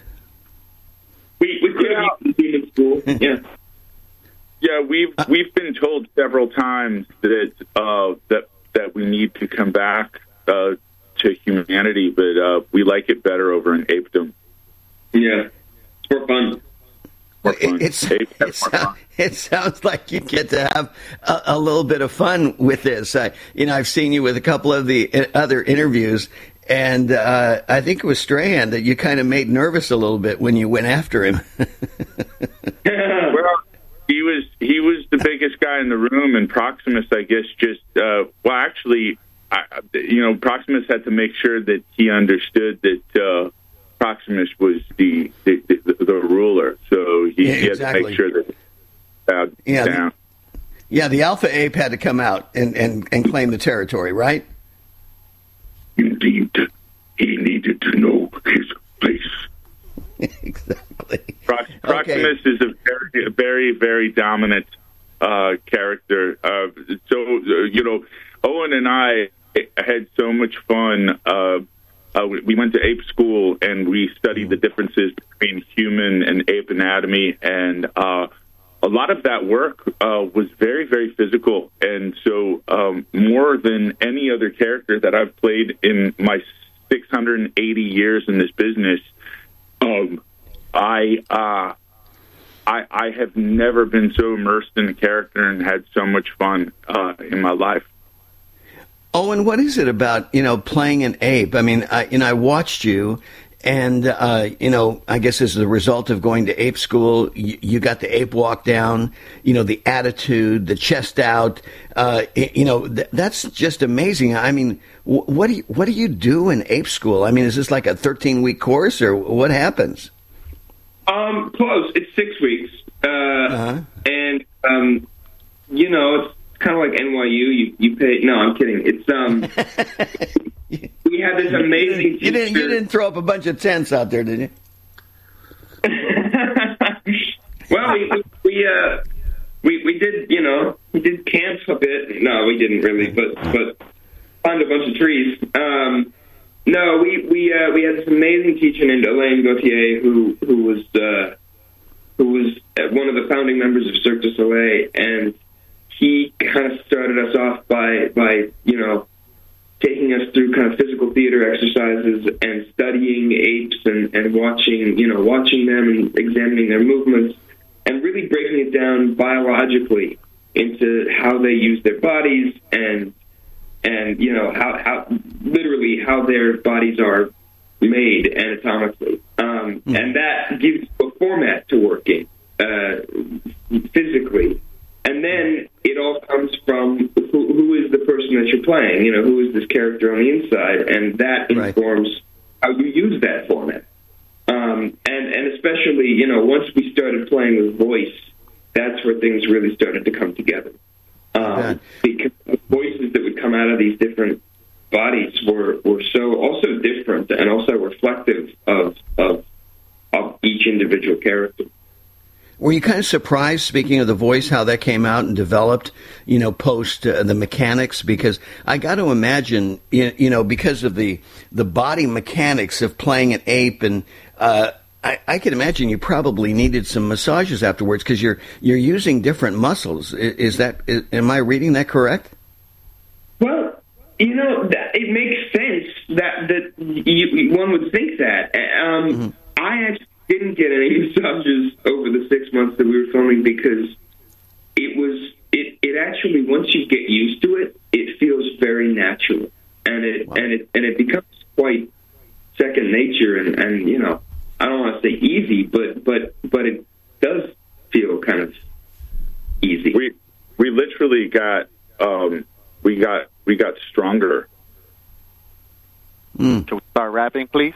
We we could have used the human school, yeah. Yeah, we've we've been told several times that uh, that that we need to come back uh, to humanity, but uh, we like it better over in apedom. Yeah, it's more fun. More fun. It, it's, it, sound, it sounds like you get to have a, a little bit of fun with this. I, you know, I've seen you with a couple of the other interviews, and uh, I think it was Strahan that you kind of made nervous a little bit when you went after him. Well, he was he was the biggest guy in the room, and Proximus, I guess, just uh, well, actually, I, you know, Proximus had to make sure that he understood that uh, Proximus was the the, the the ruler, so he, yeah, he had exactly. to make sure that he bowed yeah, down. The, yeah, the alpha ape had to come out and, and, and claim the territory, right? Indeed, he needed to know his place. Exactly. Prox- Proximus okay. is a very, a very, very dominant uh, character. Uh, so, uh, you know, Owen and I had so much fun. Uh, uh, we went to ape school, and we studied the differences between human and ape anatomy, and uh, a lot of that work uh, was very, very physical. And so um, more than any other character that I've played in my six hundred eighty years in this business, Um, I, uh, I I have never been so immersed in a character and had so much fun uh, in my life. Owen, what is it about, you know, playing an ape? I mean, I, you know, I watched you, and, uh, you know, I guess as a result of going to ape school, you, you got the ape walk down, you know, the attitude, the chest out, uh, you know, th- that's just amazing. I mean, wh- what do you, what do you do in ape school? I mean, is this like a thirteen-week course, or what happens? Um, close. It's six weeks. Uh, uh-huh. And, um, you know, it's kind of like N Y U. You, you pay. No, I'm kidding. It's, um, we had this amazing teacher. You didn't, you didn't throw up a bunch of tents out there, did you? Well, we, we, uh, we, we did, you know, we did camp a bit. No, we didn't really, but, but climbed a bunch of trees. Um, No, we we uh, we had this amazing teacher named Alain Gauthier, who who was uh, who was one of the founding members of Cirque du Soleil, and he kind of started us off by by you know taking us through kind of physical theater exercises and studying apes and, and watching you know watching them and examining their movements and really breaking it down biologically into how they use their bodies and. And, you know, how, how literally how their bodies are made anatomically. Um, mm. And that gives you a format to work in uh, physically. And then it all comes from who, who is the person that you're playing, you know, who is this character on the inside, and that informs right. how you use that format. Um, and, and especially, you know, once we started playing with voice, that's where things really started to come together. Um, because the voices that would come out of these different bodies were, were so also different and also reflective of, of of each individual character. Were you kind of surprised, speaking of the voice, how that came out and developed, you know, post uh, the mechanics? Because I got to imagine, you, you know, because of the, the body mechanics of playing an ape, and uh, I, I can imagine you probably needed some massages afterwards because you're you're using different muscles. Is, is that is, am I reading that correct? Well, you know, that, it makes sense that that you, one would think that. Um, mm-hmm. I actually didn't get any massages over the six months that we were filming because it was it, it actually, once you get used to it, it feels very natural, and it wow. and it and it becomes quite second nature, and, and you know, I don't want to say easy, but but but it does feel kind of easy. We we literally got um, we got we got stronger. Mm. Can we start rapping, please?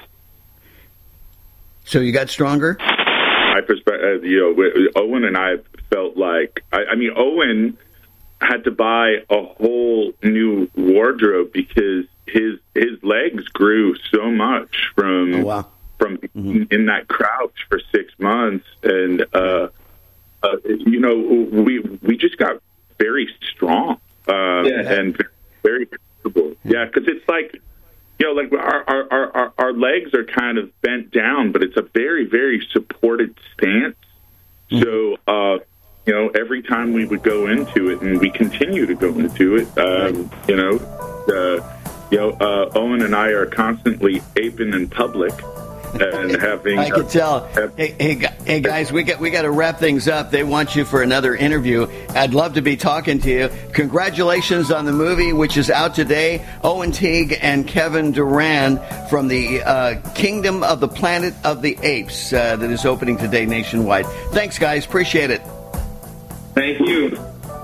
So you got stronger? My perspective, you know, Owen and I felt like, I, I mean, Owen had to buy a whole new wardrobe because his his legs grew so much from oh, wow. from mm-hmm. in that crouch for six months, and uh, uh, you know, we we just got very strong uh, yeah. and very comfortable. Yeah, because it's like. You know, like our, our, our, our legs are kind of bent down, but it's a very, very supported stance. So, uh, you know, every time we would go into it, and we continue to go into it, um, you know, uh, you know, uh, Owen and I are constantly aping in public. And having, I can tell. Hey, hey, hey, guys, we got we got to wrap things up. They want you for another interview. I'd love to be talking to you. Congratulations on the movie, which is out today. Owen Teague and Kevin Durand from the uh, Kingdom of the Planet of the Apes uh, that is opening today nationwide. Thanks, guys. Appreciate it. Thank you.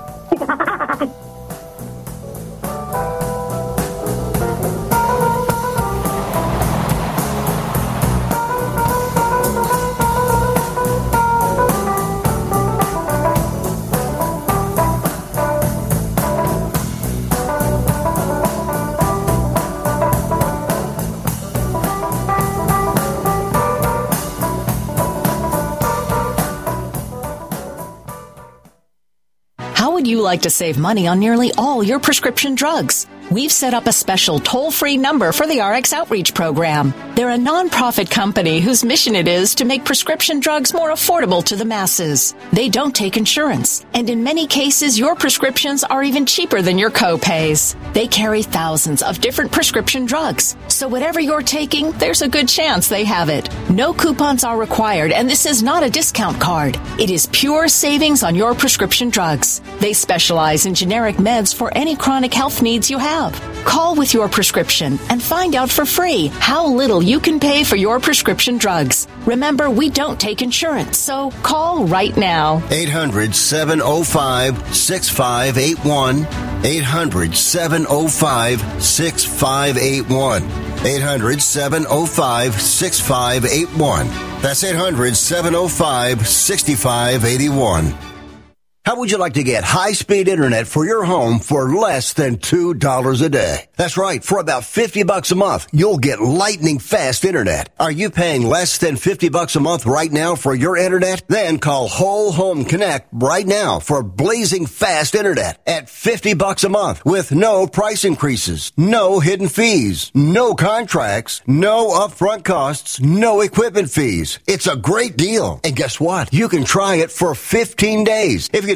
You like to save money on nearly all your prescription drugs. We've set up a special toll-free number for the R X Outreach Program. They're a nonprofit company whose mission it is to make prescription drugs more affordable to the masses. They don't take insurance, and in many cases, your prescriptions are even cheaper than your co-pays. They carry thousands of different prescription drugs, so whatever you're taking, there's a good chance they have it. No coupons are required, and this is not a discount card. It is pure savings on your prescription drugs. They specialize in generic meds for any chronic health needs you have. Call with your prescription and find out for free how little you can pay for your prescription drugs. Remember, we don't take insurance, so call right now. eight hundred, seven oh five, six five eight one. eight hundred, seven oh five, six five eight one. eight hundred, seven oh five, six five eight one. That's eight hundred, seven oh five, six five eight one. How would you like to get high-speed internet for your home for less than two dollars a day? That's right. For about fifty bucks a month, you'll get lightning-fast internet. Are you paying less than fifty bucks a month right now for your internet? Then call Whole Home Connect right now for blazing fast internet at fifty bucks a month with no price increases, no hidden fees, no contracts, no upfront costs, no equipment fees. It's a great deal. And guess what? You can try it for fifteen days. If you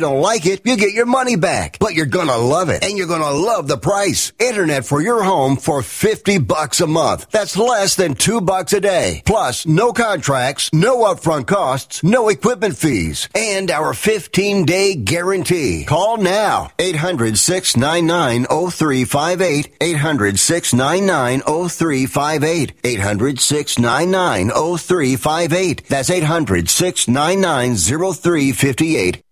don't like it, you get your money back. But you're gonna love it, and you're gonna love the price. Internet for your home for fifty bucks a month. That's less than two bucks a day. Plus, no contracts, no upfront costs, no equipment fees, and our fifteen-day guarantee. Call now. eight hundred, six nine nine, oh three five eight. eight hundred, six nine nine, oh three five eight. eight hundred, six nine nine, oh three five eight. That's eight hundred, six nine nine, oh three five eight.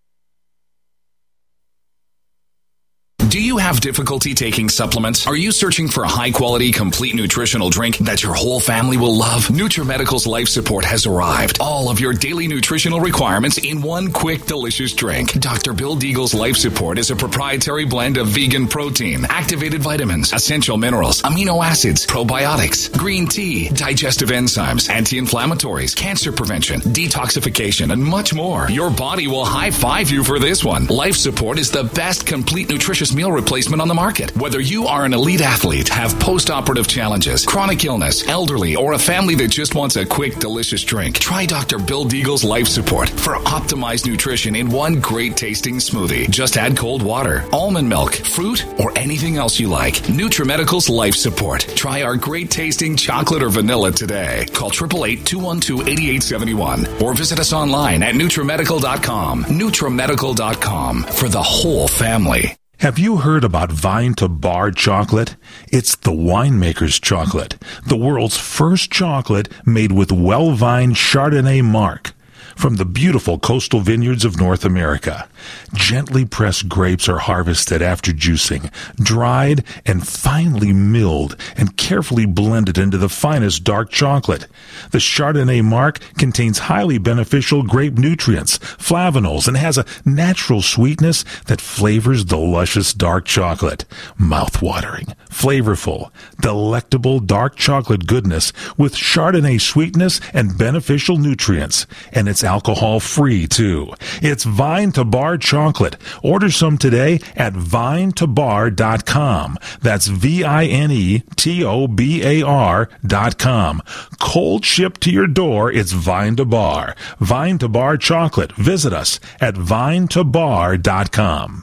Do you have difficulty taking supplements? Are you searching for a high-quality, complete nutritional drink that your whole family will love? NutriMedical's Life Support has arrived. All of your daily nutritional requirements in one quick, delicious drink. Doctor Bill Deagle's Life Support is a proprietary blend of vegan protein, activated vitamins, essential minerals, amino acids, probiotics, green tea, digestive enzymes, anti-inflammatories, cancer prevention, detoxification, and much more. Your body will high-five you for this one. Life Support is the best complete nutritious meal replacement on the market. Whether you are an elite athlete, have post-operative challenges, chronic illness, elderly, or a family that just wants a quick, delicious drink, try Doctor Bill Deagle's Life Support for optimized nutrition in one great tasting smoothie. Just add cold water, almond milk, fruit, or anything else you like. NutriMedical's Life Support. Try our great tasting chocolate or vanilla today. Call eight eight eight, two one two, eight eight seven one or visit us online at NutriMedical dot com. NutriMedical dot com for the whole family. Have you heard about Vine to Bar chocolate? It's the winemaker's chocolate, the world's first chocolate made with well-vined Chardonnay marc from the beautiful coastal vineyards of North America. Gently pressed grapes are harvested after juicing, dried and finely milled and carefully blended into the finest dark chocolate. The Chardonnay marc contains highly beneficial grape nutrients, flavanols, and has a natural sweetness that flavors the luscious dark chocolate. Mouth-watering, flavorful, delectable dark chocolate goodness with Chardonnay sweetness and beneficial nutrients. And it's alcohol-free, too. It's Vine to Bar chocolate. Order some today at vine to bar dot com. That's V I N E T O B A R dot com. Cold shipped to your door, it's Vine to Bar. Vine to Bar chocolate. Visit us at vine to bar dot com.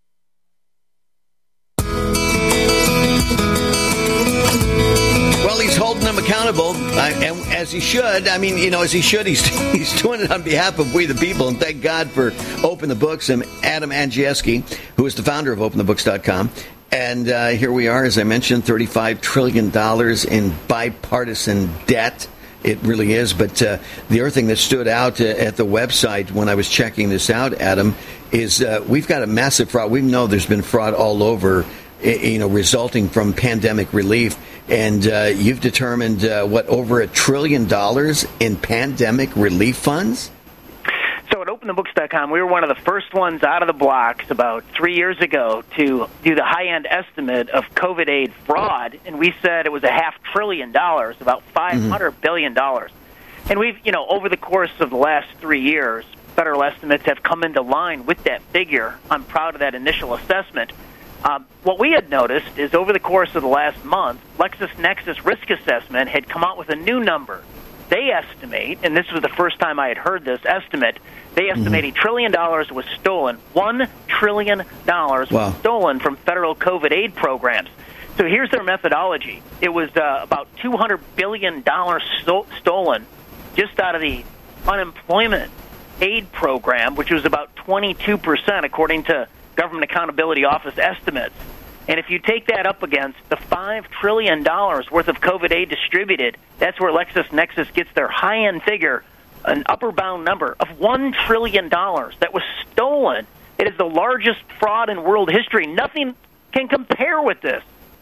Well, he's holding them accountable, uh, and as he should. I mean, you know, as he should. He's he's doing it on behalf of we the people, and thank God for Open the Books and Adam Andrzejewski, who is the founder of open the books dot com. And uh, here we are, as I mentioned, thirty-five trillion dollars in bipartisan debt. It really is. But uh, the other thing that stood out uh, at the website when I was checking this out, Adam, is uh, we've got a massive fraud. We know there's been fraud all over, you know, resulting from pandemic relief. And uh, you've determined, uh, what, over a trillion dollars in pandemic relief funds? So at open the books dot com, we were one of the first ones out of the blocks about three years ago to do the high-end estimate of COVID aid fraud, and we said it was a half trillion dollars, about five hundred mm-hmm. billion dollars. And we've, you know, over the course of the last three years, federal estimates have come into line with that figure. I'm proud of that initial assessment. Um, what we had noticed is over the course of the last month, LexisNexis Risk Assessment had come out with a new number. They estimate, and this was the first time I had heard this estimate, they estimate mm-hmm. a trillion dollars was stolen. One trillion dollars wow. was stolen from federal COVID aid programs. So here's their methodology. It was uh, about two hundred billion dollars sto- stolen just out of the unemployment aid program, which was about twenty-two percent according to Government Accountability Office estimates. And if you take that up against the five trillion dollars worth of COVID aid distributed, that's where LexisNexis gets their high-end figure, an upper bound number of one trillion dollars that was stolen. It is the largest fraud in world history. Nothing can compare with this.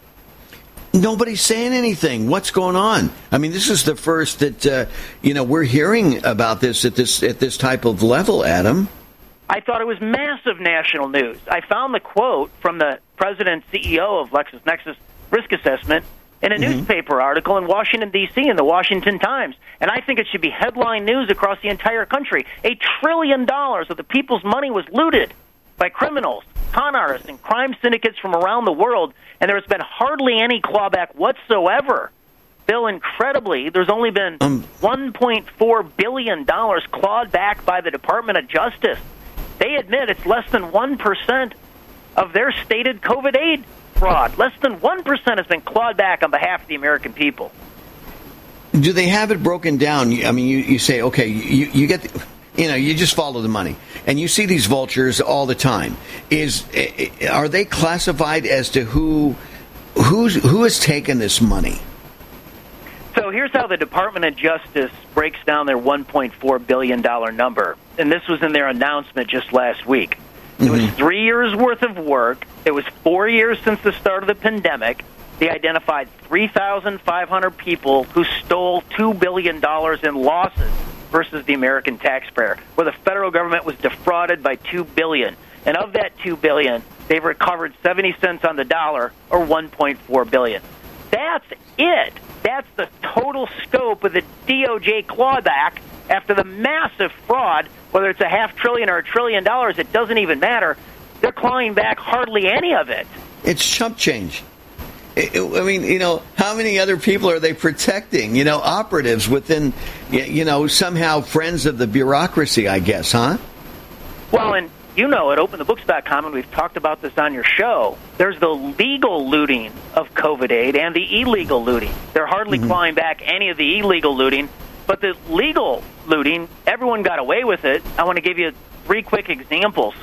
Nobody's saying anything. What's going on? I mean, this is the first that, uh, you know, we're hearing about this at this at this type of level, Adam. I thought it was massive national news. I found the quote from the president and C E O of LexisNexis Risk Assessment in a mm-hmm. newspaper article in Washington, D C, in the Washington Times. And I think it should be headline news across the entire country. A trillion dollars of the people's money was looted by criminals, con artists, and crime syndicates from around the world, and there has been hardly any clawback whatsoever. Bill, incredibly, there's only been um, one point four billion dollars clawed back by the Department of Justice. They they admit it's less than one percent of their stated COVID aid fraud. Less than one percent has been clawed back on behalf of the American people. Do they have it broken down? I mean, you, you say, okay, you, you get, the, you know, you just follow the money, and you see these vultures all the time. Is are they classified as to who who's who has taken this money? So here's how the Department of Justice breaks down their one point four billion dollars number, and this was in their announcement just last week. It was three years' worth of work. It was four years since the start of the pandemic. They identified three thousand five hundred people who stole two billion dollars in losses versus the American taxpayer, where the federal government was defrauded by two billion dollars. And of that two billion dollars, they've recovered seventy cents on the dollar, or one point four billion dollars. That's it. That's the total scope of the D O J clawback after the massive fraud. Whether it's a half trillion or a trillion dollars, it doesn't even matter. They're clawing back hardly any of it. It's chump change. I mean, you know, how many other people are they protecting? You know, operatives within, you know, somehow friends of the bureaucracy, I guess, huh? Well, and you know, at open the books dot com, and we've talked about this on your show, there's the legal looting of COVID aid and the illegal looting. They're hardly mm-hmm. clawing back any of the illegal looting, but the legal looting, everyone got away with it. I want to give you three quick examples.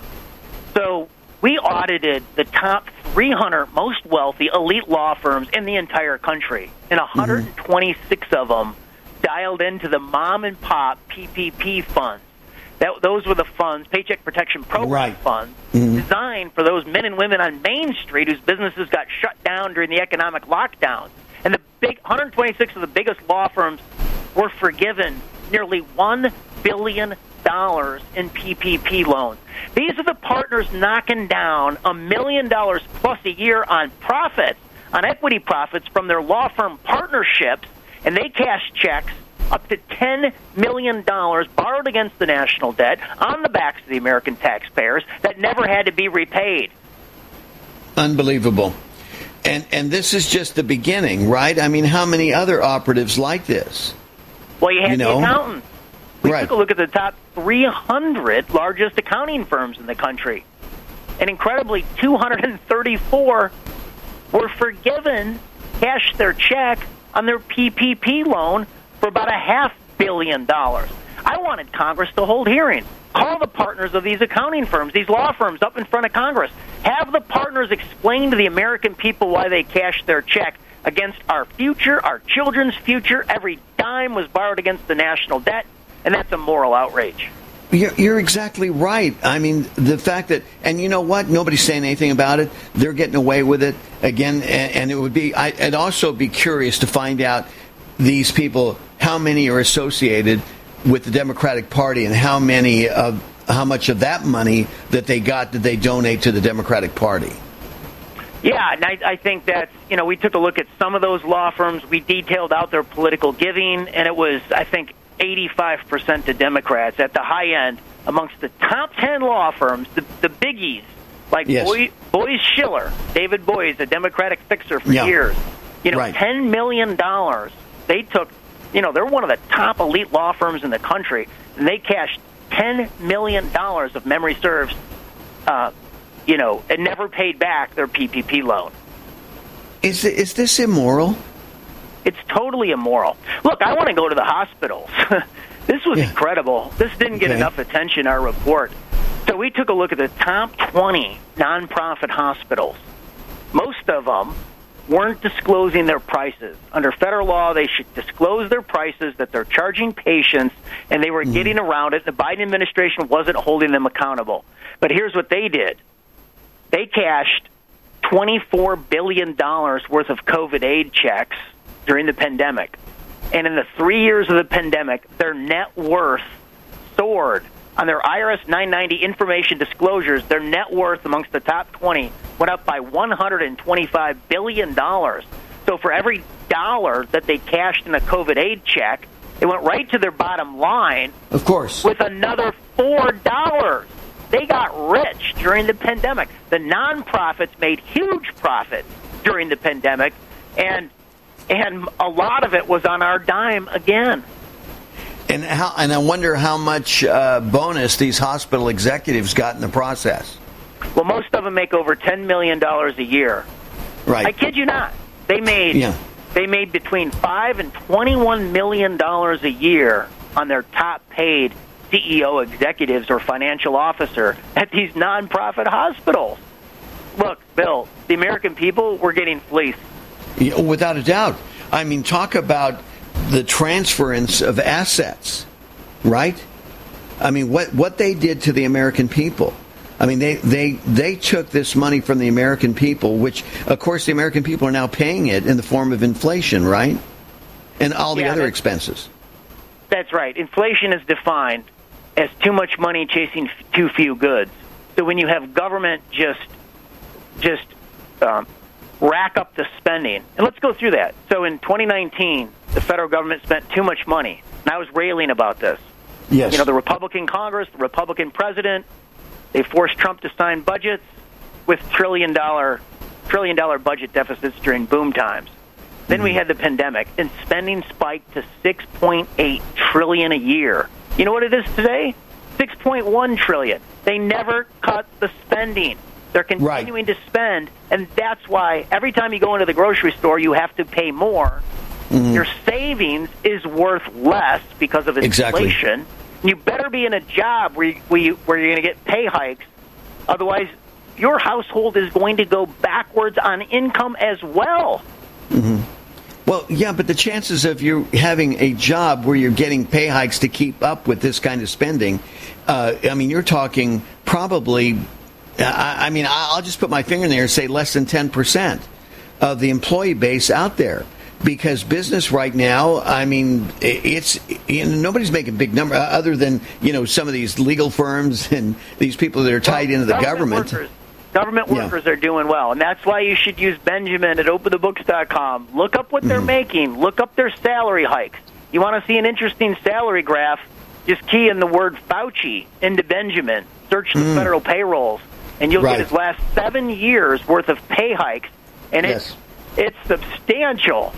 So we audited the top three hundred most wealthy elite law firms in the entire country, and one hundred twenty-six mm-hmm. of them dialed into the mom-and-pop P P P funds. That, those were the funds, Paycheck Protection Program right. funds, mm-hmm. designed for those men and women on Main Street whose businesses got shut down during the economic lockdown. And the big one hundred twenty-six of the biggest law firms were forgiven nearly one billion dollars in P P P loans. These are the partners knocking down a million dollars plus a year on profits, on equity profits from their law firm partnerships, and they cash checks up to ten million dollars borrowed against the national debt on the backs of the American taxpayers that never had to be repaid. Unbelievable. And and this is just the beginning, right? I mean, how many other operatives like this? Well, you had you know? the accountants. We right. took a look at the top three hundred largest accounting firms in the country. And incredibly, two hundred thirty-four were forgiven, cashed their check on their P P P loan for about a half billion dollars. I wanted Congress to hold hearings. Call the partners of these accounting firms, these law firms, up in front of Congress. Have the partners explain to the American people why they cashed their check against our future, our children's future. Every dime was borrowed against the national debt, and that's a moral outrage. You're, you're exactly right. I mean, the fact that, and you know what? Nobody's saying anything about it. They're getting away with it again, and, and it would be, I, I'd also be curious to find out these people, how many are associated with the Democratic Party, and how many of how much of that money that they got did they donate to the Democratic Party? Yeah, and I, I think that, you know, we took a look at some of those law firms. We detailed out their political giving, and it was, I think, eighty-five percent to Democrats at the high end. Amongst the top ten law firms, the, the biggies, like yes. Boy, Boies Schiller, David Boies, a Democratic fixer for yeah. years, you know, right. ten million dollars they took. You know, they're one of the top elite law firms in the country, and they cashed ten million dollars of memory serves, uh, you know, and never paid back their P P P loan. Is is this immoral? It's totally immoral. Look, I want to go to the hospitals. This was yeah. incredible. This didn't get okay. enough attention in our report. So we took a look at the top twenty nonprofit hospitals. Most of them weren't disclosing their prices. Under federal law, they should disclose their prices that they're charging patients, and they were mm. getting around it. The Biden administration wasn't holding them accountable. But here's what they did. They cashed twenty-four billion dollars worth of COVID aid checks during the pandemic. And in the three years of the pandemic, their net worth soared. On their I R S nine ninety information disclosures, their net worth amongst the top twenty went up by one hundred twenty-five billion dollars. So for every dollar that they cashed in a COVID aid check, it went right to their bottom line. Of course. With another four dollars. They got rich during the pandemic. The nonprofits made huge profits during the pandemic, and and a lot of it was on our dime again. And how? And I wonder how much uh, bonus these hospital executives got in the process. Well, most of them make over ten million dollars a year. Right. I kid you not. They made Yeah. they made between five and twenty-one million dollars a year on their top-paid C E O executives or financial officer at these nonprofit hospitals. Look, Bill, the American people were getting fleeced. Yeah, without a doubt. I mean, talk about the transference of assets, right? I mean, what, what they did to the American people. I mean, they, they, they took this money from the American people, which, of course, the American people are now paying it in the form of inflation, right? And all the Yeah, other that's- expenses. That's right. Inflation is defined as too much money chasing f- too few goods. So when you have government just just um, rack up the spending, and let's go through that. So in twenty nineteen, the federal government spent too much money, and I was railing about this. Yes. You know, the Republican Congress, the Republican president, they forced Trump to sign budgets with trillion dollar trillion dollar budget deficits during boom times. Then we had the pandemic, and spending spiked to six point eight trillion dollars a year. You know what it is today? six point one trillion dollars. They never cut the spending. They're continuing to spend, and that's why every time you go into the grocery store, you have to pay more. Mm-hmm. Your savings is worth less because of Exactly. inflation. You better be in a job where, you, where, you, where you're going to get pay hikes. Otherwise, your household is going to go backwards on income as well. Mm-hmm. Well, yeah, but the chances of you having a job where you're getting pay hikes to keep up with this kind of spending, uh, I mean, you're talking probably, I, I mean, I'll just put my finger in there and say less than ten percent of the employee base out there. Because business right now, I mean, it's you know, nobody's making big number other than, you know, some of these legal firms and these people that are tied into the government. Workers. Government workers yeah. are doing well, and that's why you should use Benjamin at open the books dot com. Look up what they're mm-hmm. making. Look up their salary hikes. You want to see an interesting salary graph, just key in the word Fauci into Benjamin. Search the mm. federal payrolls, and you'll right. get his last seven years' worth of pay hikes, and yes. it's, it's substantial.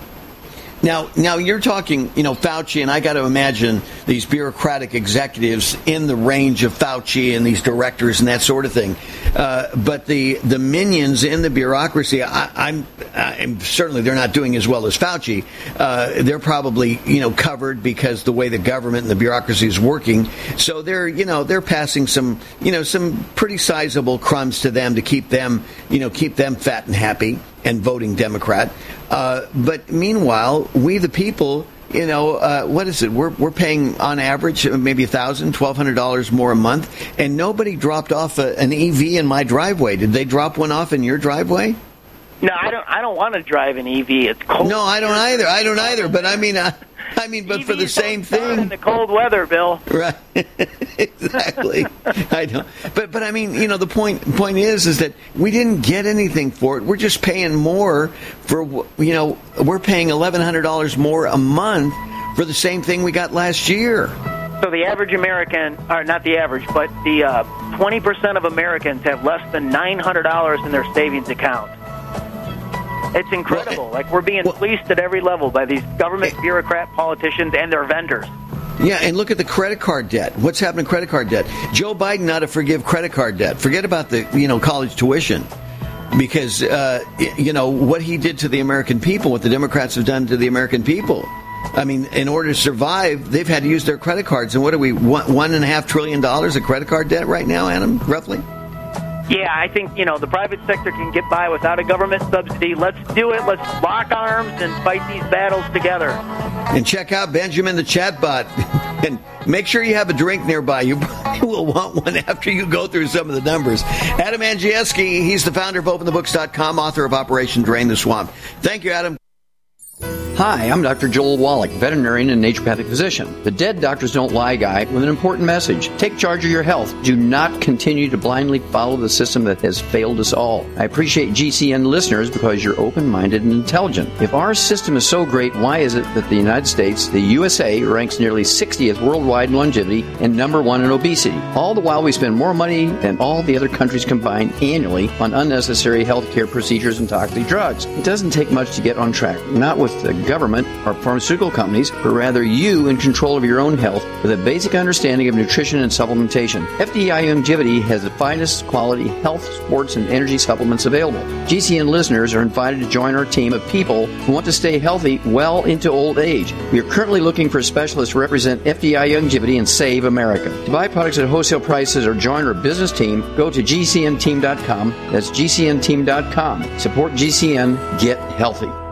Now, now you're talking, you know, Fauci, and I got to imagine these bureaucratic executives in the range of Fauci and these directors and that sort of thing. Uh, but the the minions in the bureaucracy, I, I'm, I'm certainly they're not doing as well as Fauci. Uh, they're probably, you know, covered because the way the government and the bureaucracy is working. So they're, you know, they're passing some, you know, some pretty sizable crumbs to them to keep them, you know, keep them fat and happy and voting Democrat. Uh, but meanwhile, we the people, you know, uh, what is it? We're we're paying on average maybe a thousand, twelve hundred dollars more a month, and nobody dropped off a, an E V in my driveway. Did they drop one off in your driveway? No, I don't. I don't want to drive an E V. It's cold. No, I don't either. I don't either. But I mean, uh, I mean, but E Vs for the same thing. In the cold weather, Bill. Right. Exactly. I know. But but I mean, you know, the point point is is that we didn't get anything for it. We're just paying more for, you know, we're paying eleven hundred dollars more a month for the same thing we got last year. So the average American, or not the average, but the uh, twenty percent of Americans have less than nine hundred dollars in their savings account. It's incredible. Well, like, we're being well, fleeced at every level by these government bureaucrat politicians and their vendors. Yeah, and look at the credit card debt. What's happening to credit card debt? Joe Biden ought to forgive credit card debt. Forget about the, you know, college tuition. Because, uh, you know, what he did to the American people, what the Democrats have done to the American people. I mean, in order to survive, they've had to use their credit cards. And what are we, one, one and a half trillion dollars of credit card debt right now, Adam, roughly? Yeah, I think, you know, the private sector can get by without a government subsidy. Let's do it. Let's lock arms and fight these battles together. And check out Benjamin the chatbot. And make sure you have a drink nearby. You probably will want one after you go through some of the numbers. Adam Andrzejewski, he's the founder of open the books dot com, author of Operation Drain the Swamp. Thank you, Adam. Hi, I'm Doctor Joel Wallach, veterinarian and naturopathic physician. The Dead Doctors Don't Lie guy with an important message. Take charge of your health. Do not continue to blindly follow the system that has failed us all. I appreciate G C N listeners because you're open-minded and intelligent. If our system is so great, why is it that the United States, the U S A, ranks nearly sixtieth worldwide in longevity and number one in obesity? All the while we spend more money than all the other countries combined annually on unnecessary health care procedures and toxic drugs. It doesn't take much to get on track. Not with the government or pharmaceutical companies, but rather you in control of your own health with a basic understanding of nutrition and supplementation. F D I Longevity has the finest quality health, sports, and energy supplements available. G C N listeners are invited to join our team of people who want to stay healthy well into old age. We are currently looking for specialists to represent F D I Longevity and save America. To buy products at wholesale prices or join our business team, go to G C N team dot com. That's G C N team dot com. Support G C N. Get healthy.